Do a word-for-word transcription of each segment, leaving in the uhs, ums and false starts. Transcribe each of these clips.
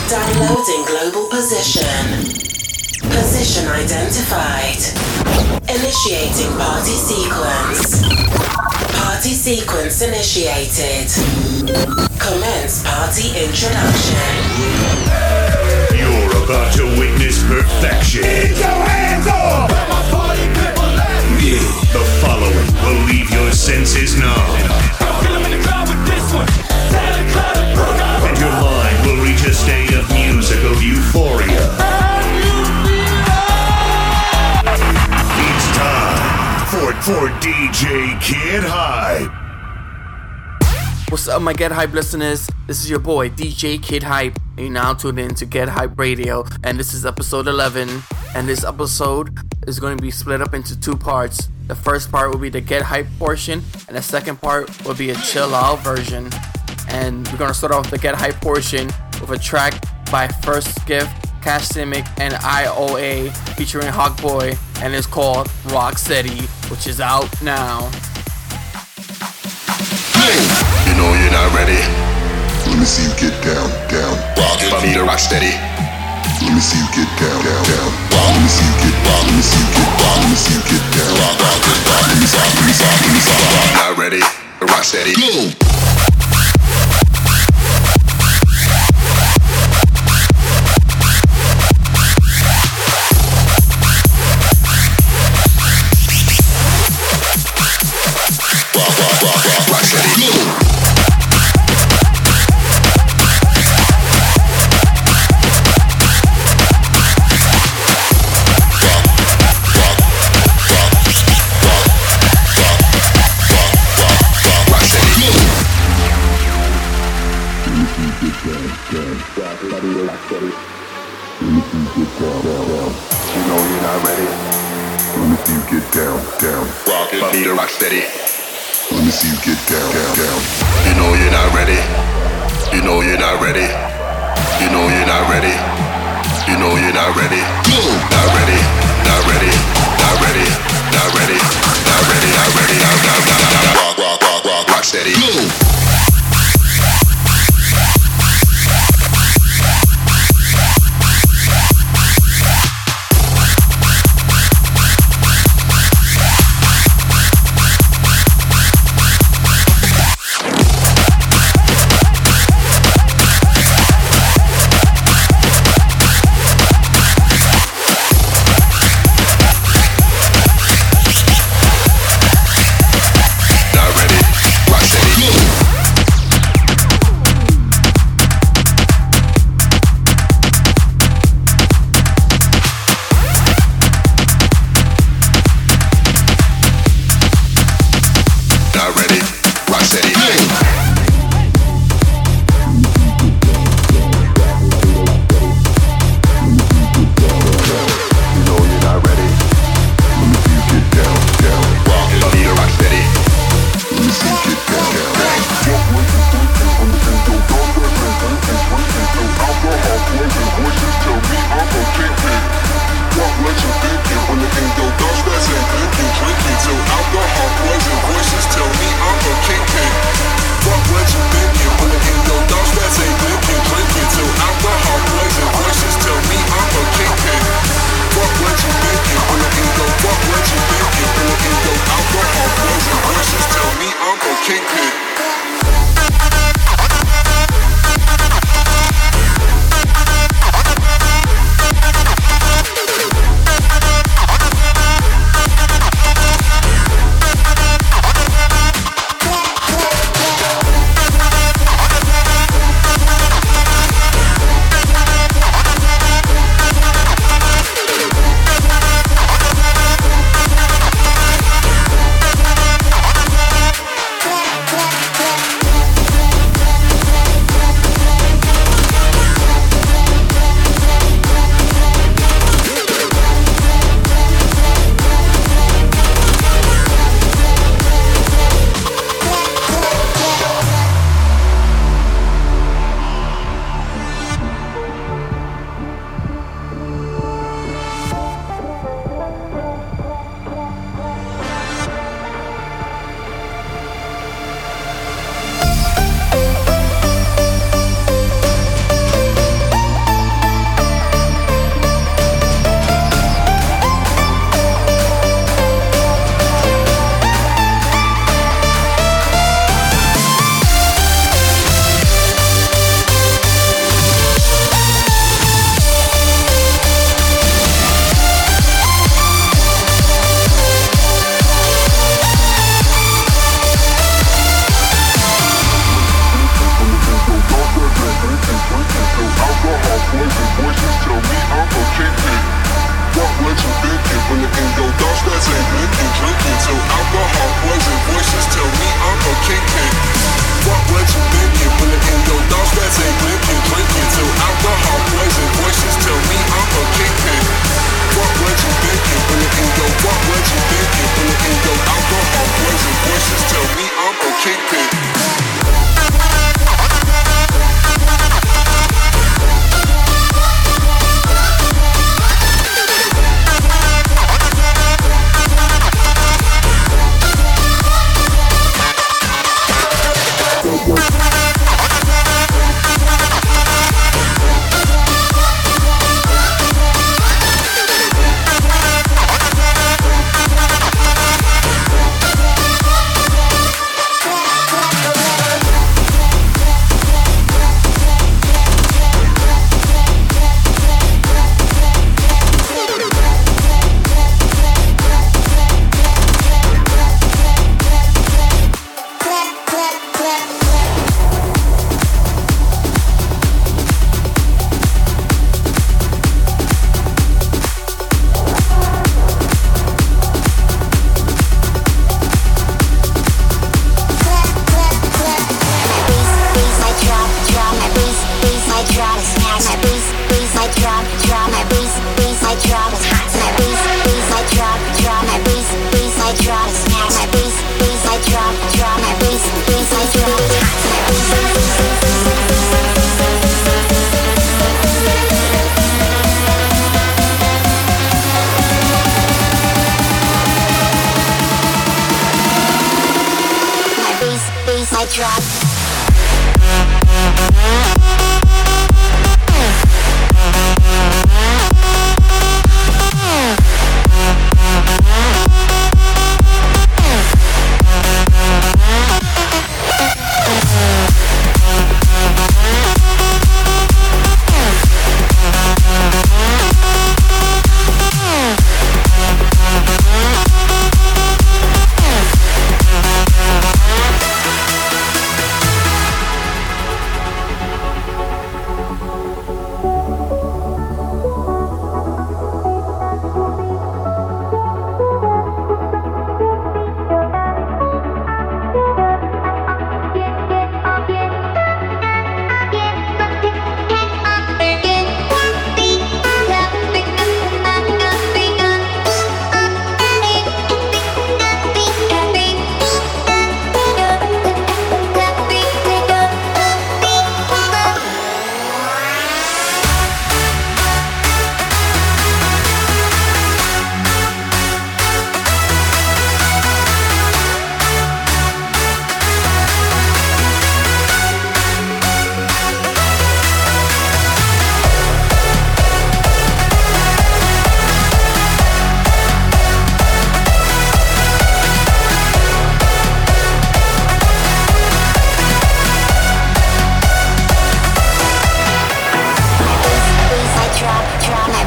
Downloading global position. Position identified. Initiating party sequence. Party sequence initiated. Commence party introduction. You're about to witness perfection. Get your hands up! Where my party people at? Yeah. The following will leave your senses numb. Kill 'em in the crowd with this one. And your mind will reach a state of musical euphoria. It's time for, for D J Kid Hype. What's up, my Get Hype listeners? This is your boy, D J Kid Hype. And you're now tuned in to Get Hype Radio. And this is episode eleven. And this episode is going to be split up into two parts. The first part will be the Get Hype portion. And the second part will be a chill out version. And we're going to start off the Get Hype portion with a track by First Gift, Cash Simic, and I O A featuring Hawk Boy. And it's called Rocksteady, which is out now. You know you're not ready. Let me see you get down, down. Rock it, me to rock steady. Let me see you get down, down, down. Let me see you get down. Let me see you get down. Let me see you get down. Rock, rock, rock. Let me see, let me see, let me see. Not ready. Rock steady. Go. Steady. Let me see you get down, down, down. You know you're not ready. You know you're not ready. You know you're not ready. You know you're not ready. Go. Not ready. Not ready. Not ready. Not ready. Not ready. Not ready. Not not not not. Rock, rock, rock, rock, rock steady. Go. Not ready, rock steady.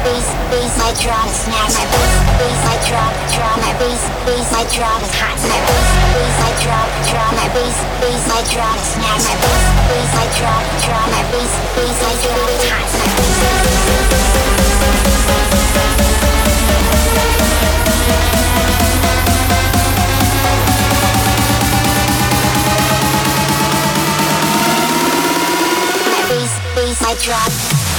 bass, bass, my drop is smash. My bass, bass, my drop, drop. My bass, bass, my drop is hot. My bass, bass, my drop, drop. My bass, bass, my drop is smash. My bass, bass, my drop, drop. My bass, bass, my drop is hot. My bass, bass, my drop.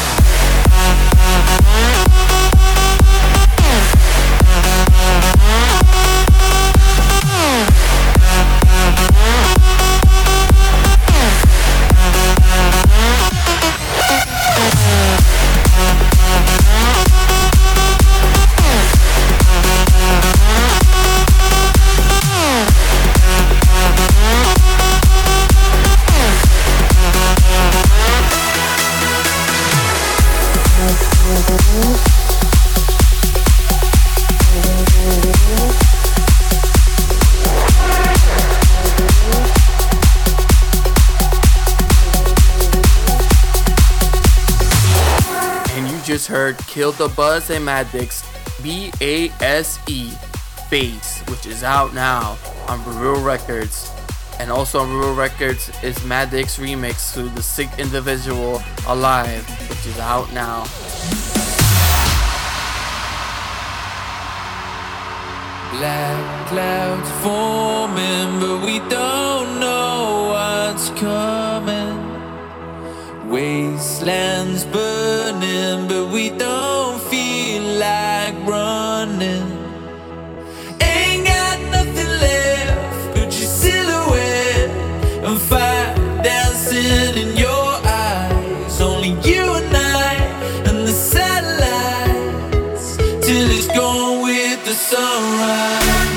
Just heard Kill the Buzz and Madix, B A S E, Bass, which is out now on Real Records. And also on Real Records is Madix remix to The Sick Individual, Alive, which is out now. Black clouds forming, but we don't know what's coming. Wastelands burning, but we don't feel like running. Ain't got nothing left but your silhouette and fire dancing in your eyes. Only you and I and the satellites till it's gone with the sunrise.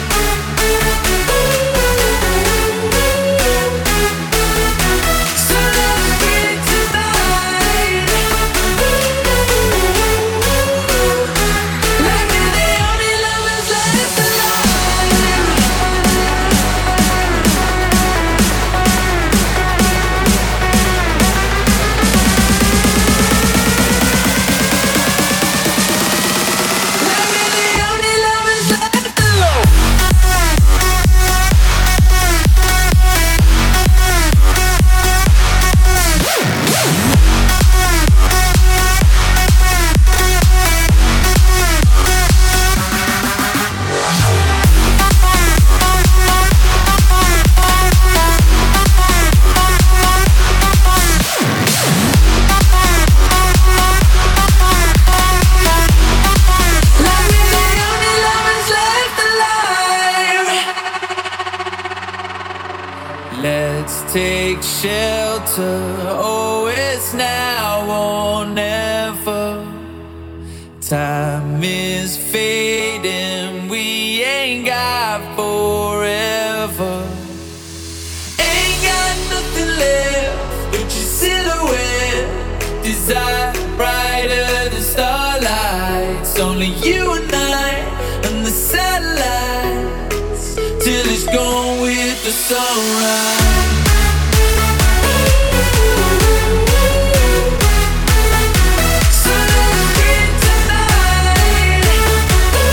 Let's take shelter, oh it's now or never. Time is fading, we ain't got forever. Ain't got nothing left but your silhouette. Desire brighter than starlights. Only you and I and the satellites till it's gone with the sunrise. So let's get tonight.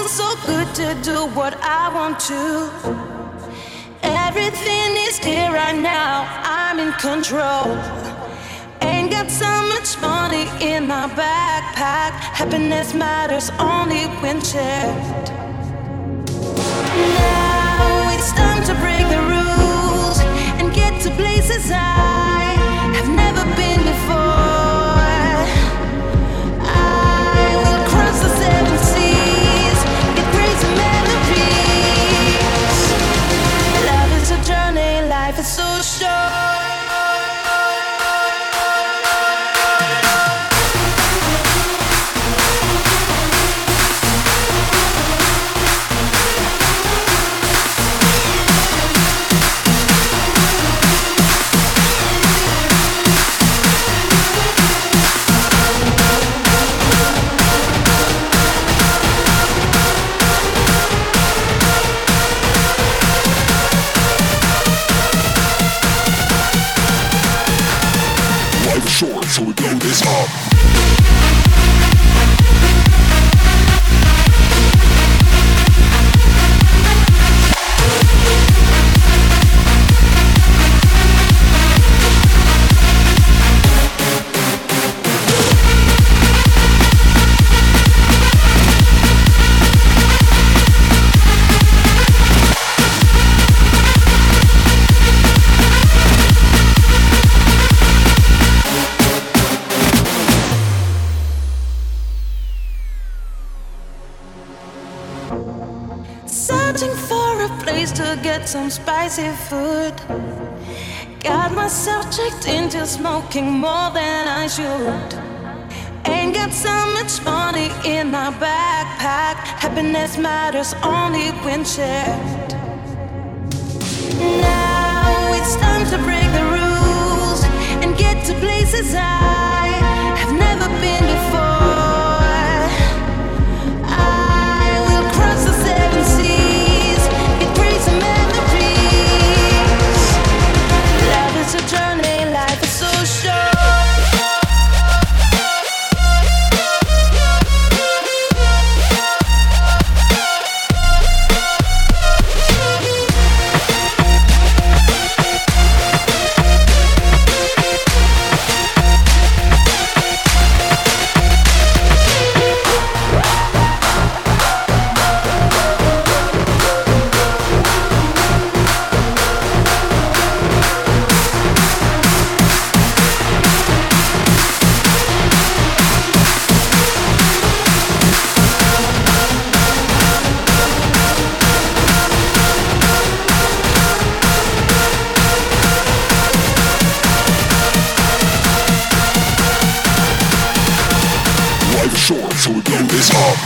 feels so good to do what I want to. Everything is clear right now, I'm in control. Ain't got so much money in my backpack. Happiness matters only when shared. Now it's time to break the rules and get to places I have never been before. I will cross the seven seas, get crazy memories. Love is a journey, life is so short. Short, so we blow this up. Searching for a place to get some spicy food. Got myself tricked into smoking more than I should. Ain't got so much money in my backpack. Happiness matters only when shared. Now it's time to break the rules and get to places I have never been before. I will cross the seven seas, get crazy memories. Love is a journey, life is so short. Short, so we blow this up.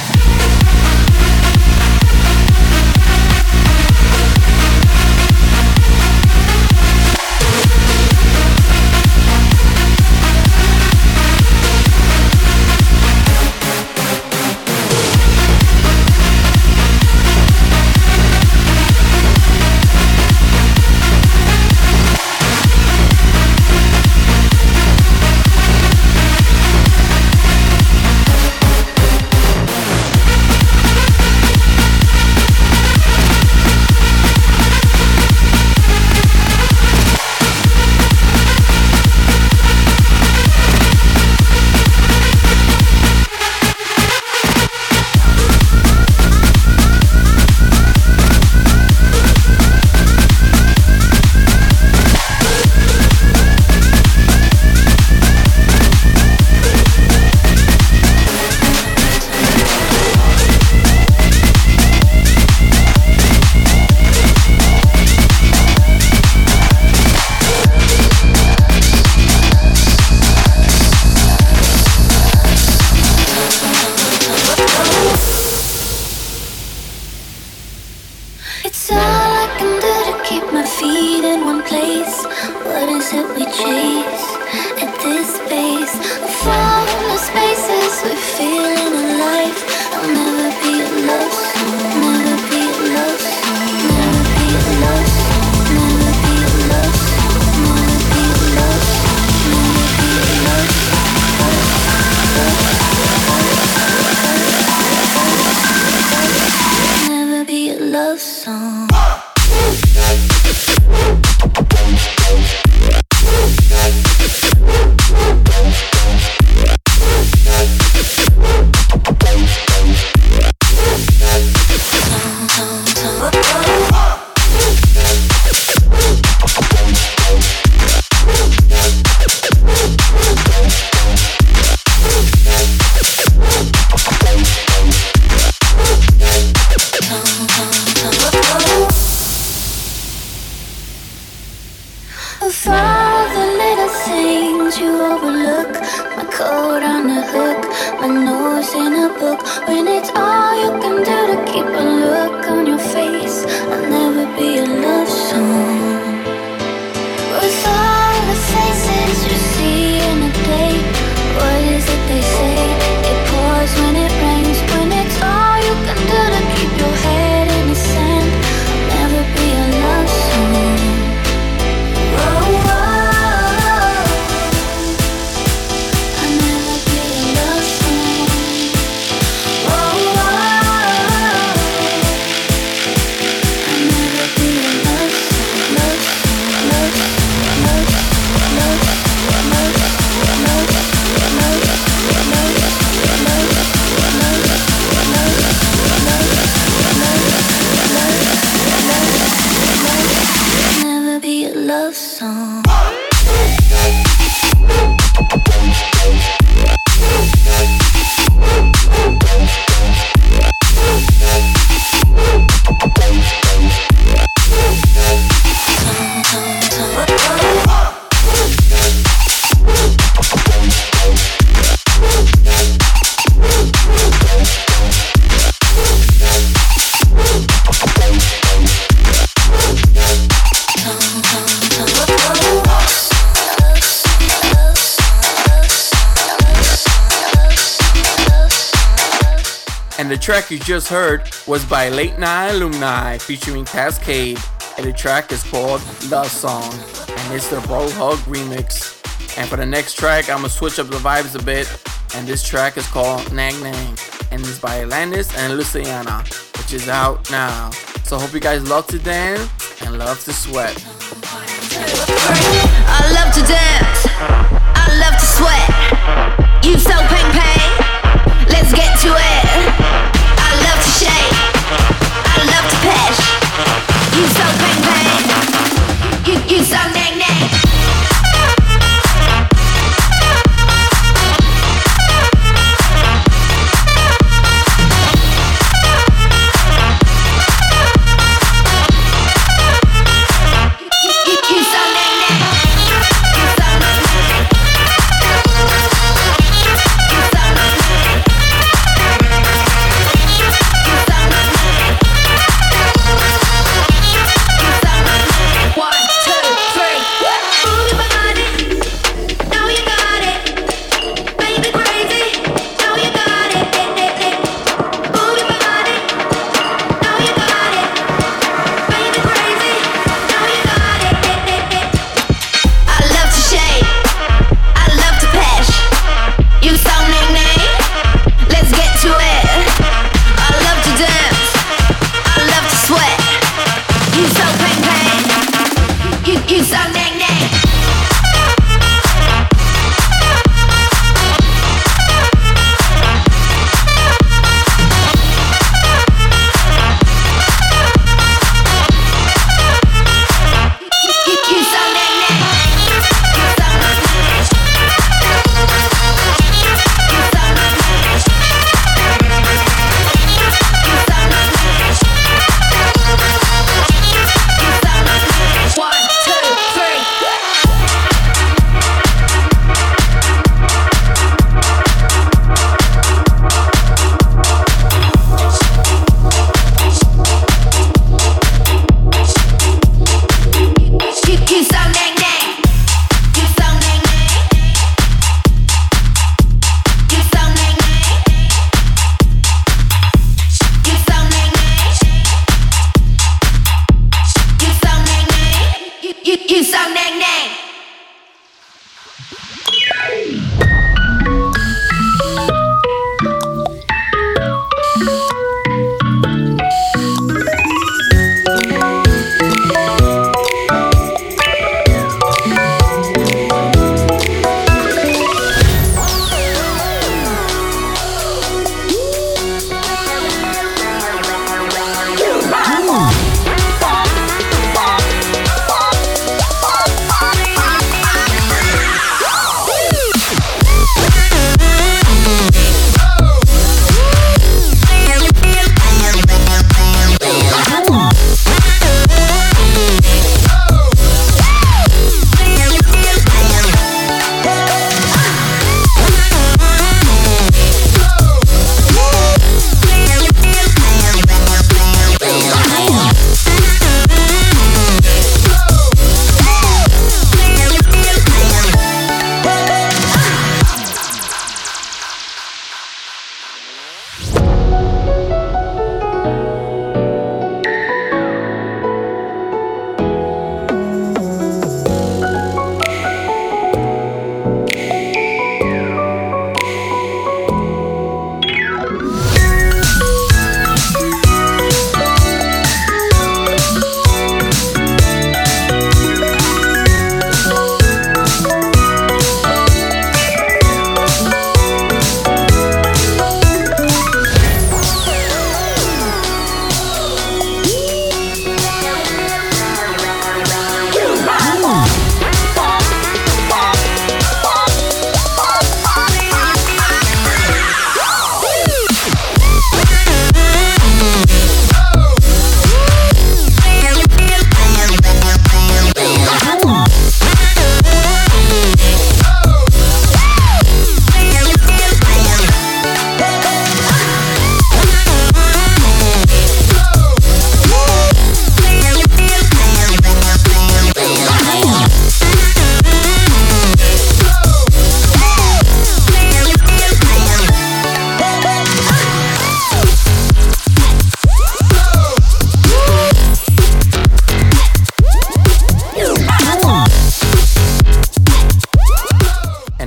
With all the little things you overlook, my coat on a hook, my nose in a book. When it's all you can do to keep a look on your face, I'll never be a love song. With all the faces you see in a day, what is it they say? It pours when it rains. When it's all you can do to keep your head in the sand, I'll never be a love song. Whoa, whoa. I'll never be a love song. Whoa, whoa. I'll never be a love song. Love song, love song, love song, love song, love song, love song, love never be a love song. And the track you just heard was by Late Night Alumni featuring Cascade, and the track is called Love Song, and it's the Bro Hug remix. And for the next track, I'm gonna switch up the vibes a bit, and this track is called Nang Nang, and it's by Atlantis and Luciana, which is out now. So I hope you guys love to dance and love to sweat. I love to dance, I love to sweat. You so pain pain, let's get to it. I love to shake, I love to push. You so pain pain, you, you so nang nang.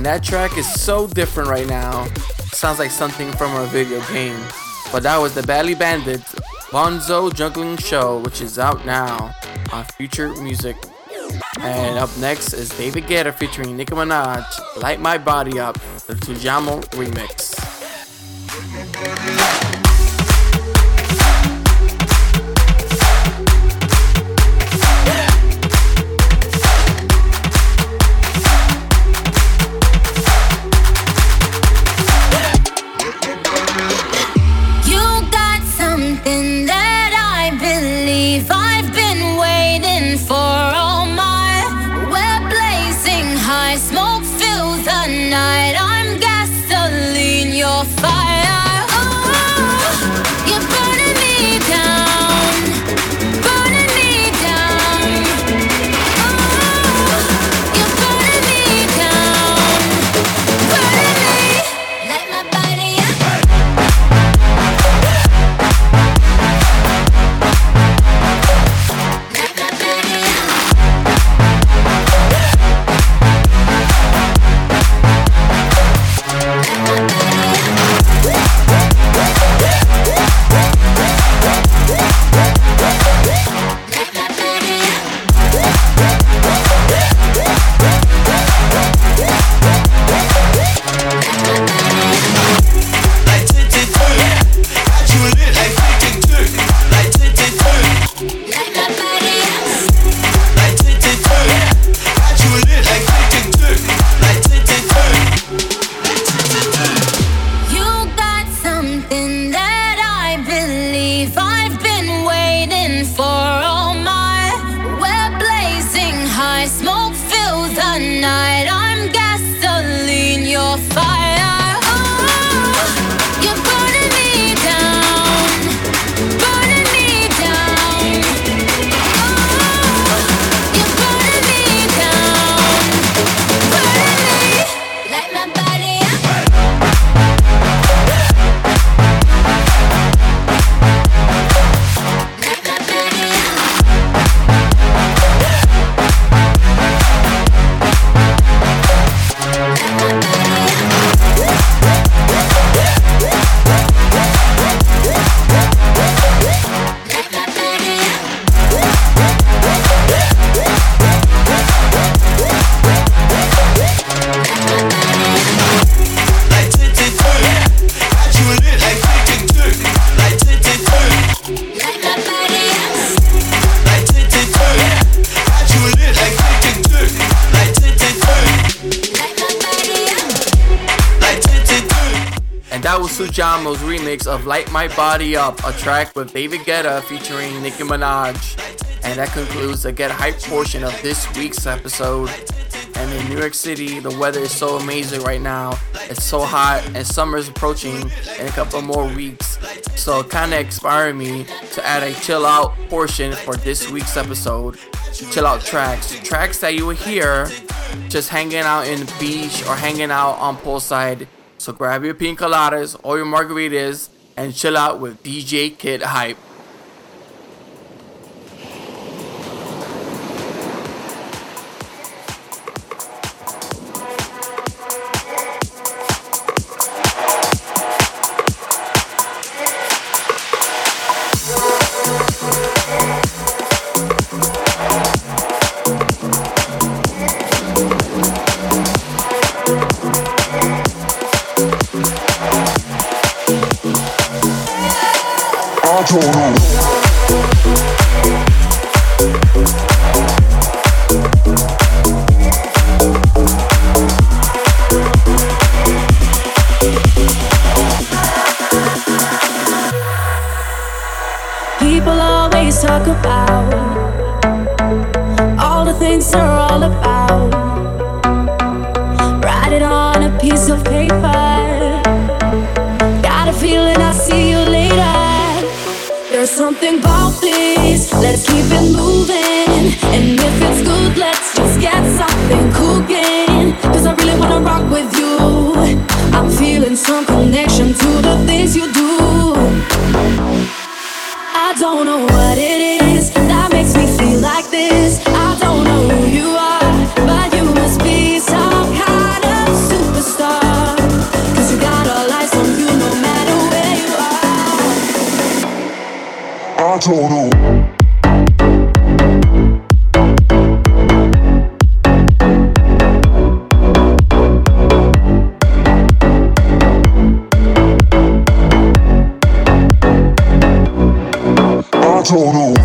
And that track is so different right now. Sounds like something from a video game. But that was the Bally Bandits Bonzo Juggling Show, which is out now on Future Music. And up next is David Guetta featuring Nicki Minaj, Light My Body Up, the Tujamo remix. Sujamo's remix of Light My Body Up, a track with David Guetta featuring Nicki Minaj. And that concludes the Get Hype portion of this week's episode. And in New York City, the weather is so amazing right now. It's so hot and summer's approaching in a couple more weeks. So it kind of inspired me to add a chill out portion for this week's episode. Chill out tracks. Tracks that you will hear just hanging out in the beach or hanging out on poolside. So grab your pina coladas or your margaritas and chill out with D J Kid Hype. People always talk about all the things they're all about. Write it on a piece of paper. Got a feeling I'll see you later. There's something about this, let's keep it moving. And if it's good, let's just get something cooking. Cause I really wanna rock with you. I'm feeling some connection to the things you do. I don't know what it is that makes me feel like this. I don't know who you are, don't know. I don't know.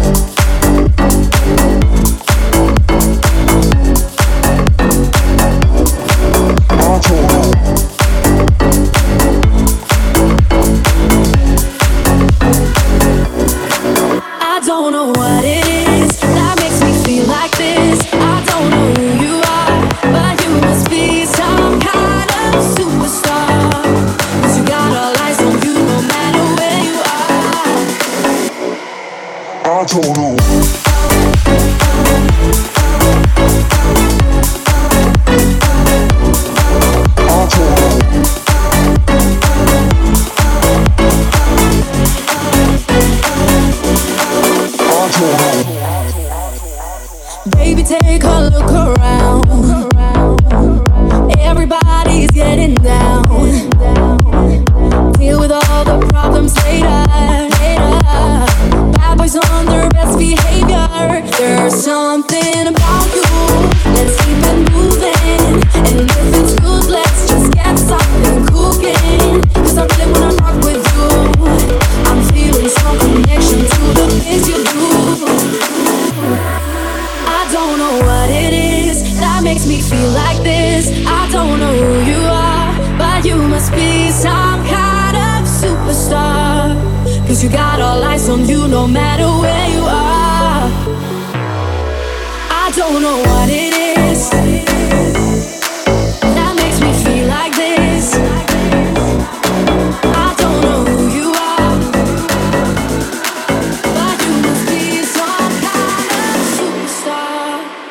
I don't know what it is that makes me feel like this. I don't know who you are, but you must be some kind of superstar. 'Cause you got all eyes on you no matter where you are. I don't know. Baby, take a look around. Everybody's getting down. Deal with all the problems later, later. Bad boys on their best behavior. There's something about you. Let's keep it moving. And if it's good, let's just get something cooking. 'Cause I really wanna rock with you. I'm feeling some connection to the things you do. I don't know what it is that makes me feel like this. I don't know who you are, but you must be some kind of superstar. 'Cause you got all eyes on you no matter where you are. I don't know what it is that makes me feel like this. I don't know who you are, but you must be some kind of superstar.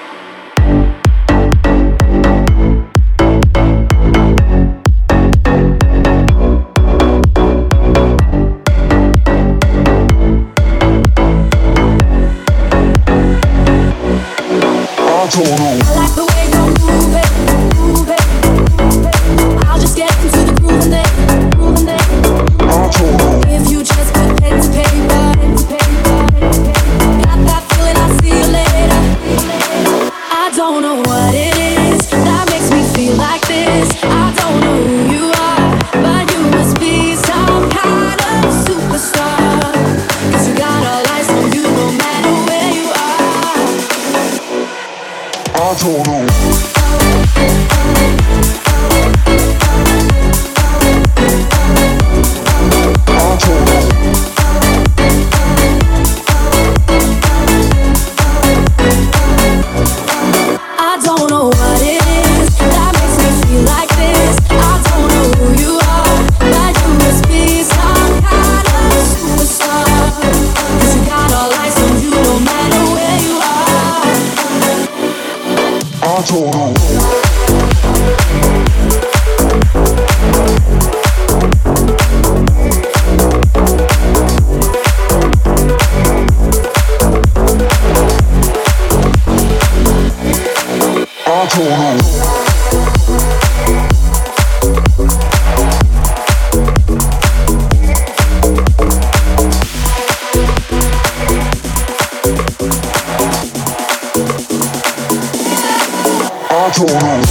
I don't know. I like the way you move it, move it, move it. I'll just get into the groove and then, groove and then. I don't know. If you just put pen to paper, pen to paper, got that feeling, I'll see you later. I don't know what it is that makes me feel like this. I don't know who you are, but you must be some kind of superstar. 'Cause you got all eyes on you no matter where you are. I don't know. I don't know what it is that makes me feel like this. I don't know who you are, but you must be some kind of superstar. 'Cause you got all eyes on you no matter where you are. I don't know. I don't know. I don't know.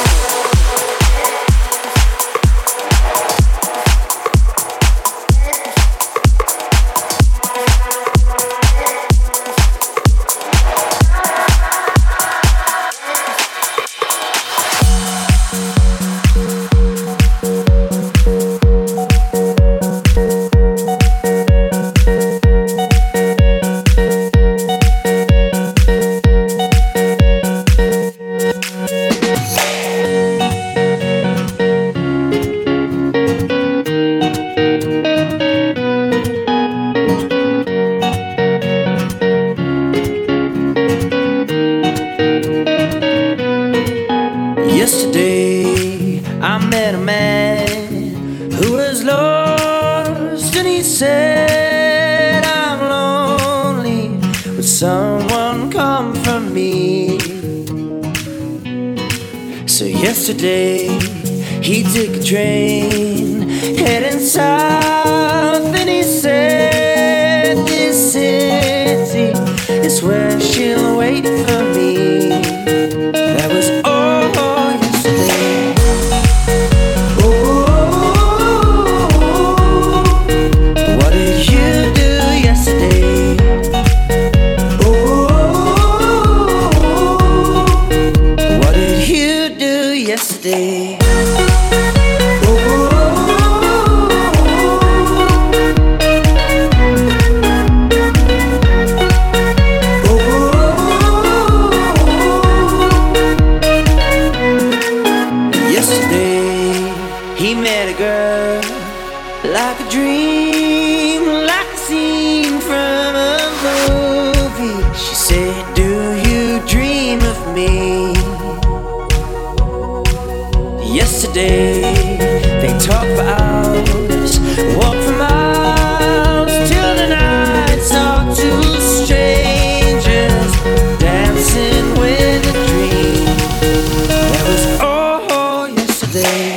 Yesterday I met a man who was lost, and he said, I'm lonely, would someone comfort me? So yesterday he took a train heading south, and he said, this is swear she'll wait for me. That was all yesterday. Oh, what did you do yesterday? Oh, what did you do yesterday? Like a dream, like a scene from a movie. She said, do you dream of me? Yesterday, they talked for hours, walked for miles, till the night saw two strangers dancing with a dream. That was all yesterday.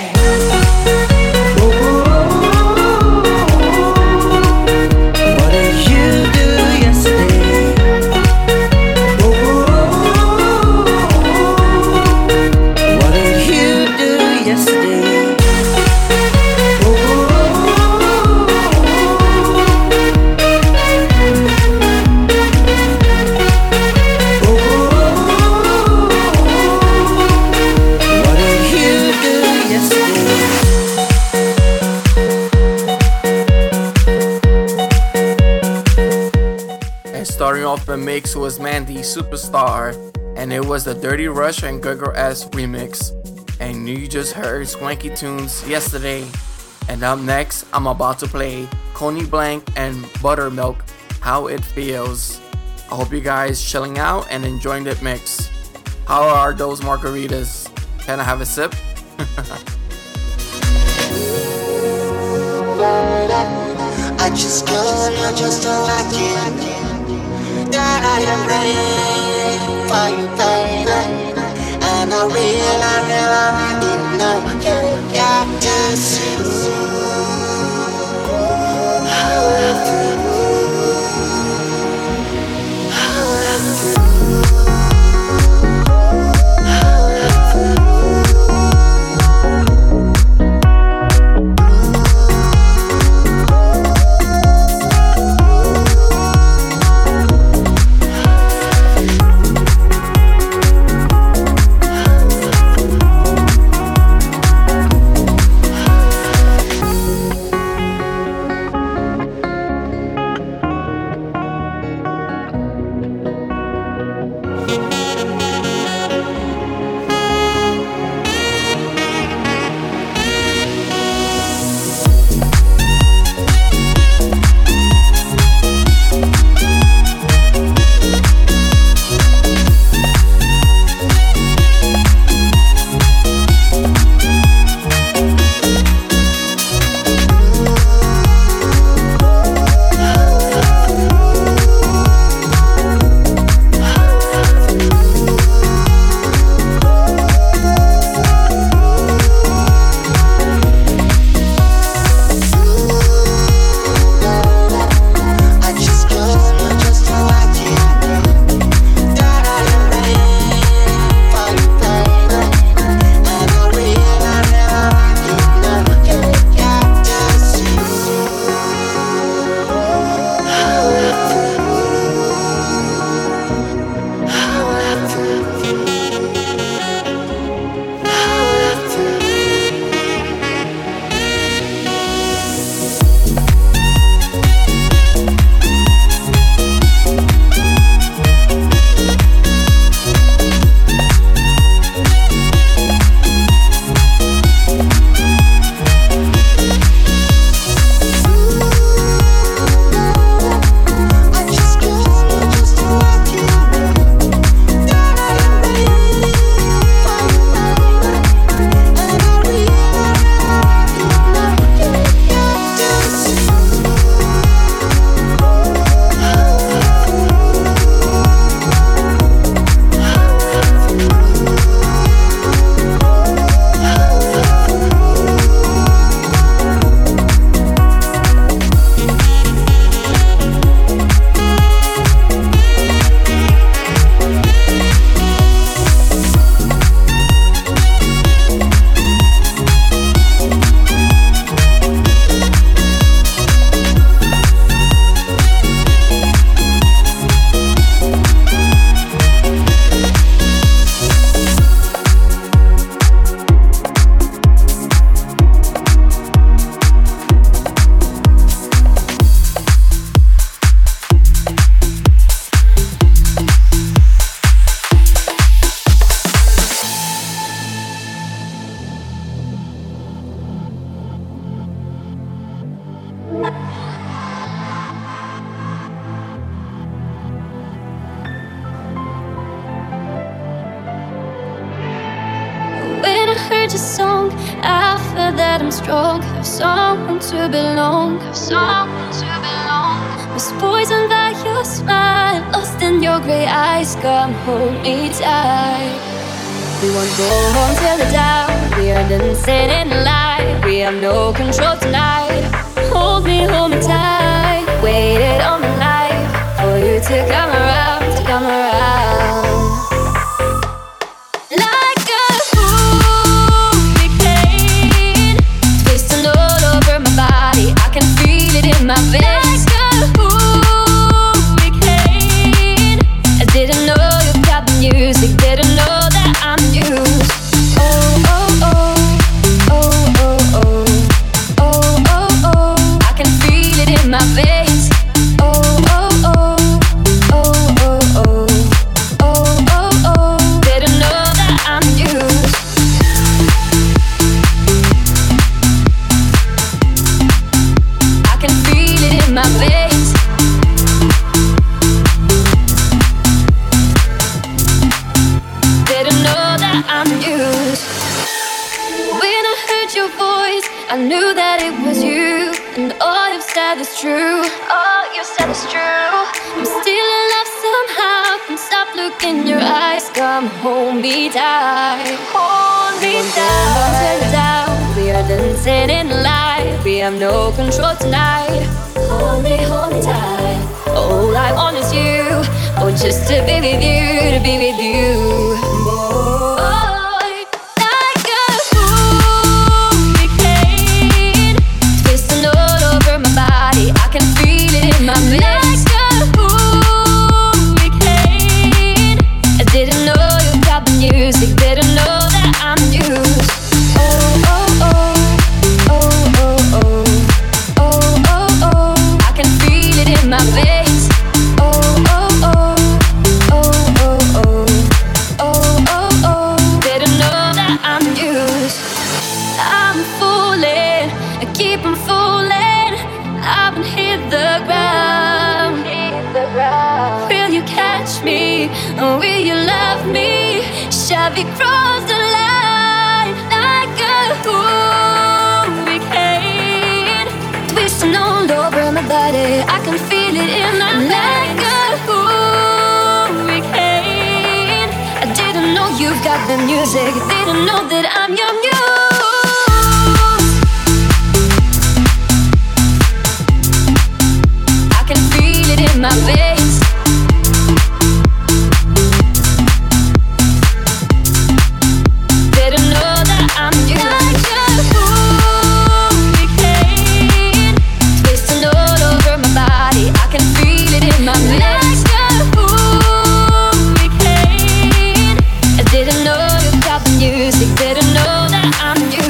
Starting off the mix was Mandy Superstar, and it was the Dirty Rush and Gregor S remix. And you just heard Swanky Tunes Yesterday. And up next, I'm about to play Coney Blank and Buttermilk, How It Feels. I hope you guys chilling out and enjoying that mix. How are those margaritas? Can I have a sip? I just know you're just so lucky that I am ready for you, baby. And I really, I really know you got to see how I feel. How I feel. your song. I feel that I'm strong. Have someone to belong. Have someone to belong. Was poisoned by your smile, lost in your gray eyes. Come hold me tight. We won't go home till the down. We are dancing in the light. We have no control tonight. Hold me, hold me tight. Waited all my life for you to come around, to come around. Like a hurricane, twisting all over my body. I can feel it in my veins. Like a hurricane, I didn't know you got the music. Didn't know that I'm you. Oh, oh, oh, oh, oh, oh, oh, oh, oh. I can feel it in my veins. Oh, oh, oh, oh, oh, oh, oh, oh, oh. Didn't know that I'm you. I can feel it in my veins. Didn't know that I'm used. When I heard your voice, I knew that it was you. And all you've said is true. All you said is true. I'm still in love somehow. Can't stop looking in your eyes. Come hold me tight. Hold me tight. Down. We are dancing in the light. We have no control tonight. Hold me, hold me tight. All I want is you. Oh, just to be with you, to be with you. Oh, like a hurricane, twisting all over my body. I can feel it in my veins. Like a hurricane, I didn't know you got the music. Didn't know that I'm you. Oh, oh, oh, oh, oh, oh, oh, oh, oh. I can feel it in my veins. Oh, oh, oh, oh, oh, oh, oh, oh, oh. Didn't know that I'm used. I'm fooling, I keep on fooling. I've been hit the ground. Will you catch me? Or will you love me? Shall we cross the line like a hurricane? Twisting all over my body. I can feel it in my like a hurricane. I didn't know you got the music. Didn't know that I'm your muse. I can feel it in my veins. Didn't know that I'm you. Like a hurricane, twisting all over my body. I can feel it in my veins. Like a hurricane, I didn't know you got the music. Didn't know that I'm you.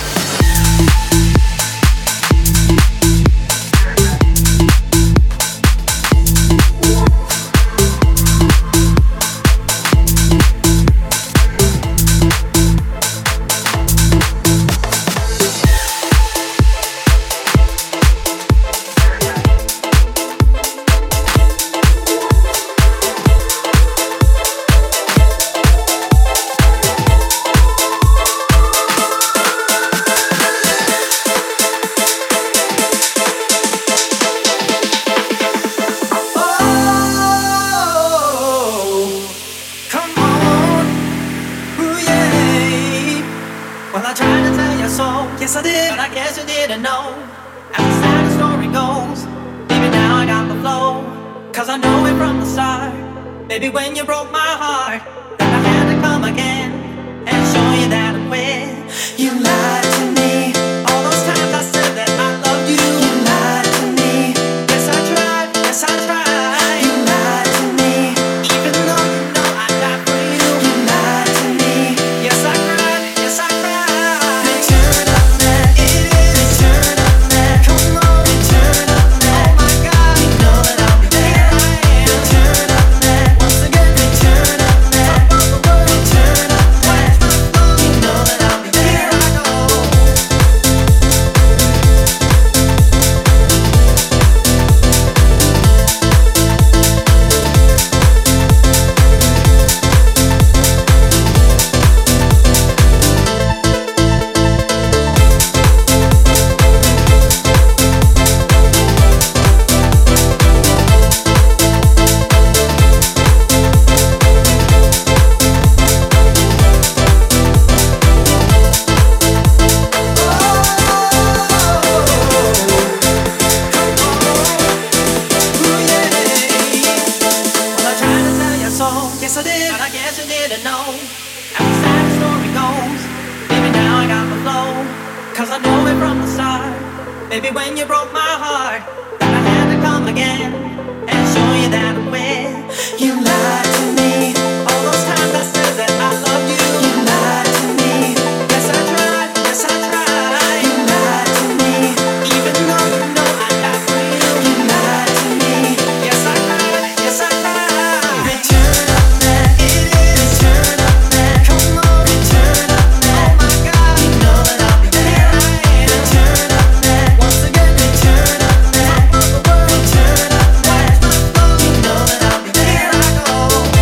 Well, I tried to tell you so, yes I did, but I guess you didn't know. As the sad story goes, baby, now I got the flow. Cause I know it from the start. Baby, when you broke my heart, then I had to come again and show you that I'm with. You lied to me, all those times I said that I loved you. You lied to me, yes I tried, yes I tried. You lied to me, even though you know I died for you. You lied to me, yes I cried, yes I cried. Return of that, it is. Return of that, come on. Return of that, oh my God, you know that I'll be there. Return of that, once again. Return of that. know. And the sad story goes, baby, now I got the flow. Cause I know it from the start. Baby, when you broke my heart, that I had to come again and show you that I'm with. You lied to me. All those times I said that I love you. You lied to me. Yes, I tried. Yes, I tried. You lied to me. Even though you know I died for you. You lied to me. Yes, I cried. Yes, I cried. Return of man. It is. Return of man. Come on. Return of man. Oh my God. You know that I'll be there. Return of man. Once again. Return of man. Top of the world. Return of man. You know that I'll be there. I go.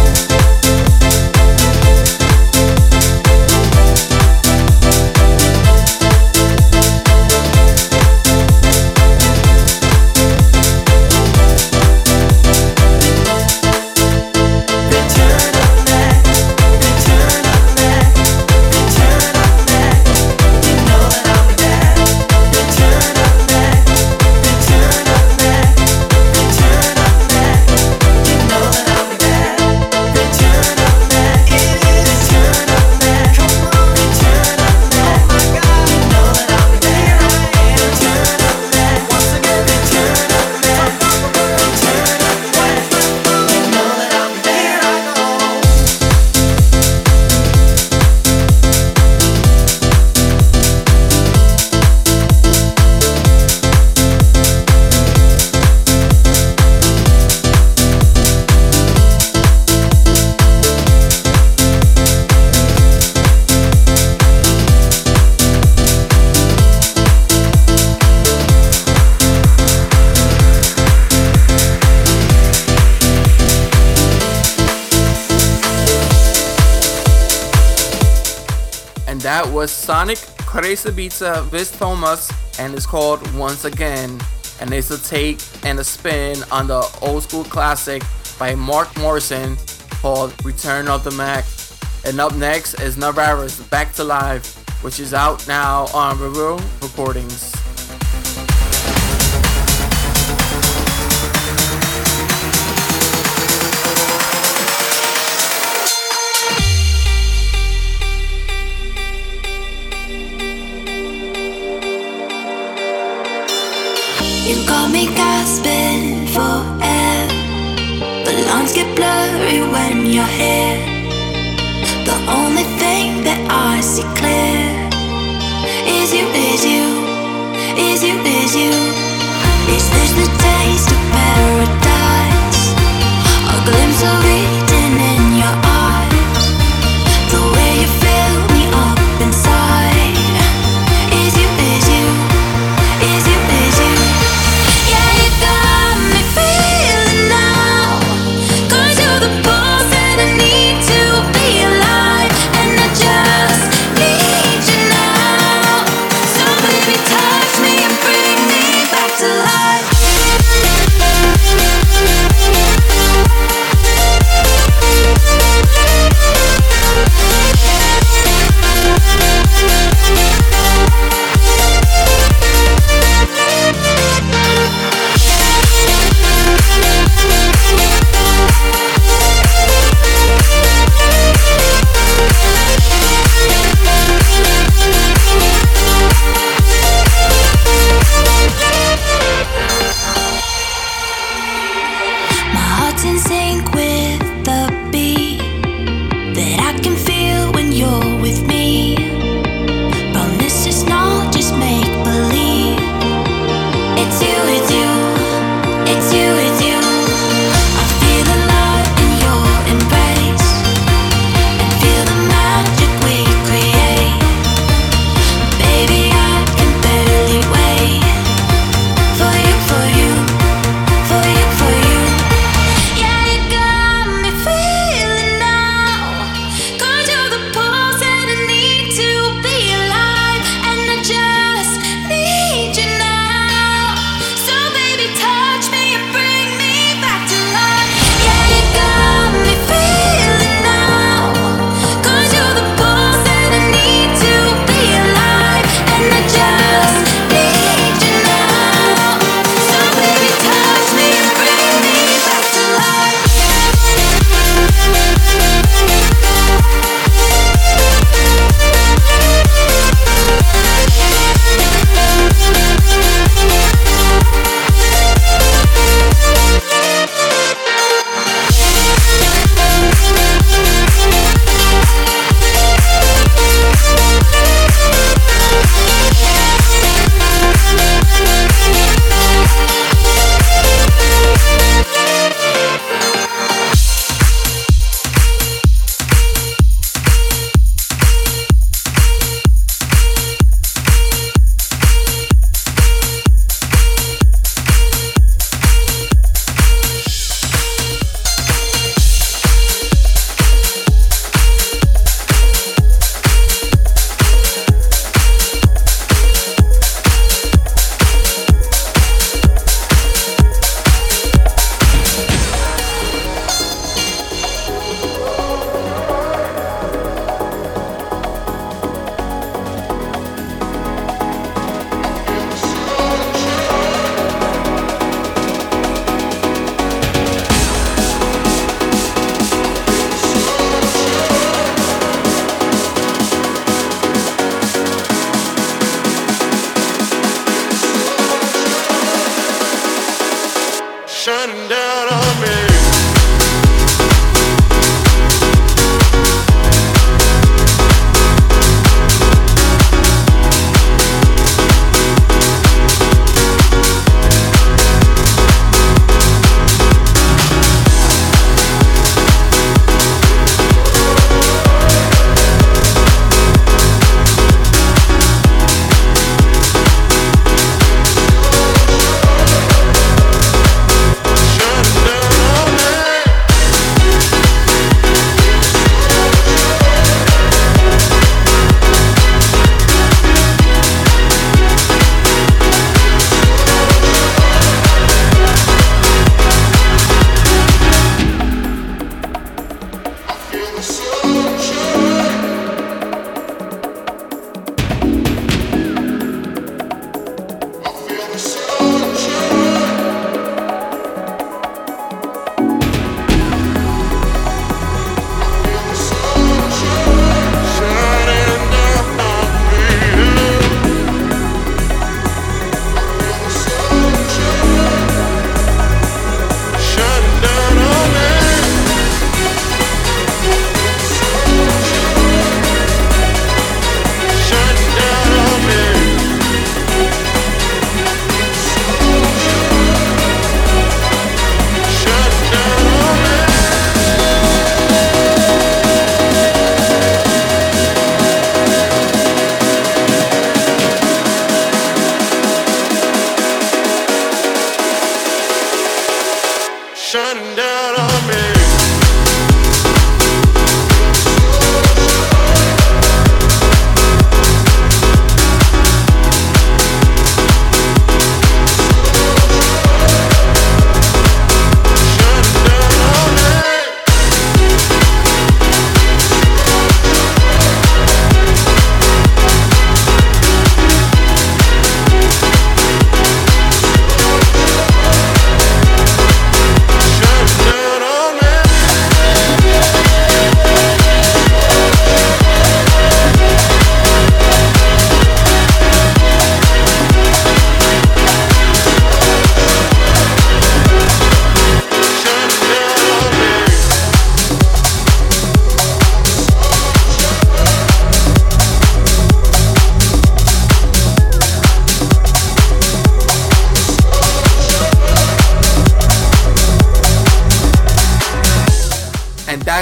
And that was Sonic Crazy Pizza with Thomas, and it's called Once Again. And it's a take and a spin on the old school classic by Mark Morrison called Return of the Mac. And up next is Navarro's Back to Life, which is out now on Reveal Recordings. You got me gasping for air. The lines get blurry when you're here. The only thing that I see clear is you, is you, is you, is you. Is this the taste of paradise? A glimpse of Eden in your eyes. The way you fill me up inside. Is you, is you, is you, is you. Yeah, you got me feeling now. Cause you're the pulse that I need to be alive. And I just need you now. So baby, touch me and bring me back to life. My heart's in sync with the beat that I can feel when you're with me. Promise it's not just make believe. It's you, it's you, it's you, it's you. I feel alive in your embrace and feel the magic we create. Baby, I can barely wait for you, for you, for you, for you. Yeah, you got me feeling now. Cause you're the pulse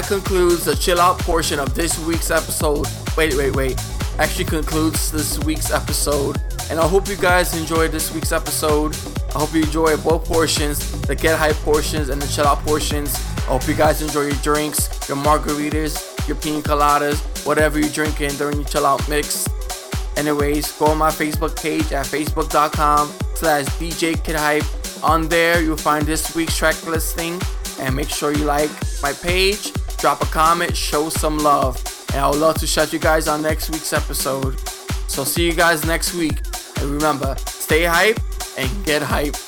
concludes the chill out portion of this week's episode. Wait, wait, wait. Actually concludes this week's episode. And I hope you guys enjoyed this week's episode. I hope you enjoy both portions, the Get Hype portions and the chill out portions. I hope you guys enjoy your drinks, your margaritas, your pina coladas, whatever you're drinking during your chill out mix. Anyways, go on my Facebook page at facebook.com slash DJ Kid Hype. On there, you'll find this week's track listing. And make sure you like my page, drop a comment, show some love. And I would love to shout you guys on next week's episode. So see you guys next week. And remember, stay hype and get hype.